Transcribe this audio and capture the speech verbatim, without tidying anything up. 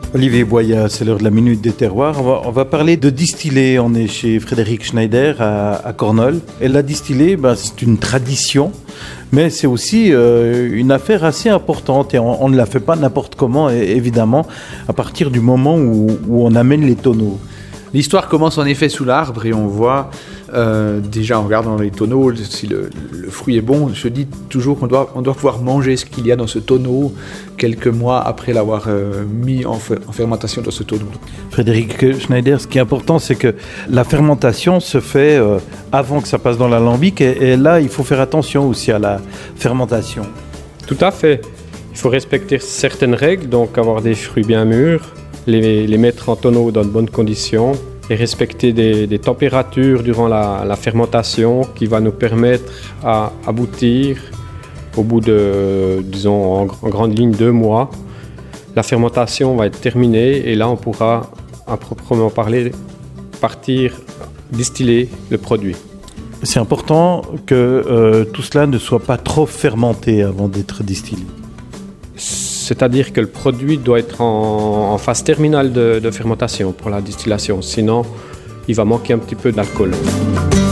Olivier Boya, c'est l'heure de la Minute des Terroirs. On va, on va parler de distiller. On est chez Frédéric Schneider à, à Cornol. Et la distiller, ben, c'est une tradition, mais c'est aussi euh, une affaire assez importante. Et on, on ne la fait pas n'importe comment, et, évidemment, à partir du moment où, où on amène les tonneaux. L'histoire commence en effet sous l'arbre et on voit euh, déjà en regardant les tonneaux, si le, le fruit est bon, je dis toujours qu'on doit, on doit pouvoir manger ce qu'il y a dans ce tonneau quelques mois après l'avoir euh, mis en, f- en fermentation dans ce tonneau. Frédéric Schneider, ce qui est important, c'est que la fermentation se fait euh, avant que ça passe dans l'alambic et, et là, il faut faire attention aussi à la fermentation. Tout à fait. Il faut respecter certaines règles, donc avoir des fruits bien mûrs, les, les mettre en tonneau dans de bonnes conditions et respecter des, des températures durant la, la fermentation qui va nous permettre à aboutir au bout de, disons, en, en grande ligne, deux mois. La fermentation va être terminée et là, on pourra, à proprement parler, partir distiller le produit. C'est important que euh, tout cela ne soit pas trop fermenté avant d'être distillé. C'est-à-dire que le produit doit être en, en phase terminale de, de fermentation pour la distillation, sinon il va manquer un petit peu d'alcool.